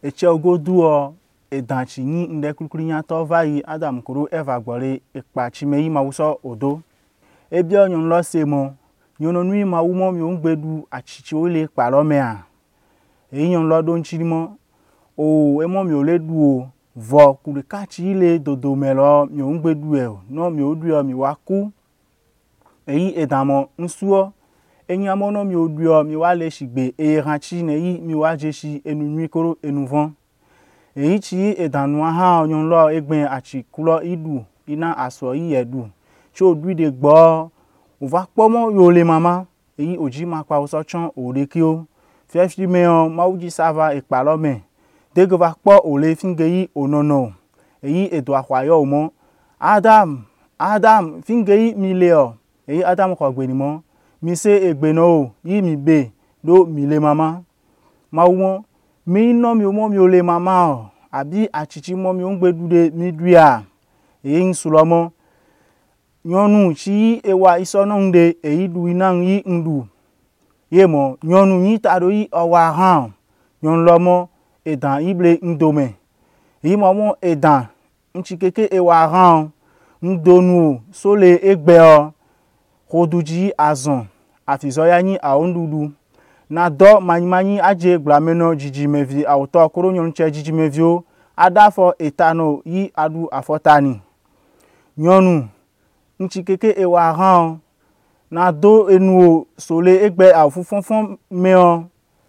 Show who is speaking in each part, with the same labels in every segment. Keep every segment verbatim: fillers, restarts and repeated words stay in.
Speaker 1: eche ogoduo edanchi ni nde kulukuri nyato vayi Adam kuru Eva gbore ipa chimeyi mawuso odo ebi onyon lo se mo nyono nui mawumo mi ongbedu achichi ole paro me a eyin lo do nchirimo o emo mi ole du o vo kuri kachi ile dodo melo mi ongbedu e no mi odu mi waku eyi edamo nsuo enyamo no mi odu mi wa le shigbe e ranchi ne yi mi wa jeshi enu nui koro enuvon eyi chi edanu aha onyon lo egben achi kulo idu ina aso yi edu chi odu de gbo o va pomo yo le mama eyi oji ma pa so chon o le ki o fiefi me o ma uji sava ipalo me de go va po o le finge yi onono eyi edo akwayo mo Adam Adam finge yi mi le o eyi Adam ko gbe ni mo mi se egbe no yi mi be do mi le mama ma wo mi no mi o mo mi o le mama o abi achichi mo mi ongbedu de mi duya eyi nsulomo nyonu chi ewa isono nde eyi du ina yi ndu yemo nyonu ni taro yi owa han nyon lomo edan ible ndome yi mo edan nchikeke ewa han ndonu sole egbe o koduji azon afizoya ni aondudu na do manyimanyi aje gblameno jiji mevi auto koro nyon che jiji mevio adafo etano yi adu afotani nyonu nchikeke ewa han na do enu sole egbe afufonfon meo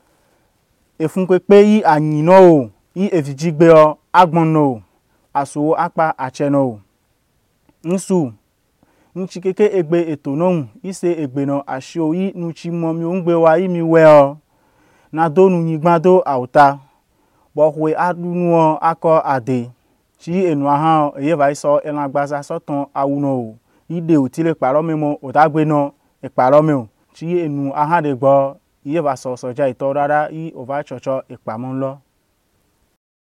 Speaker 1: efunpepe yi anyino o yi evijigbe o agbono aso apa acheno nsu nchikeke egbe etonon ise egbe no asio yi nuchi momi ongbe wa yi mi we o na do nu nyigbado auta bo hwe adunu o ako ade chi enu aha eye vai so elagbaza soton awuno o ide otile paro memo odagbe no e paro me o chi enu aha de gbo iye va so soja ito rara yi ova chocho ipamon lo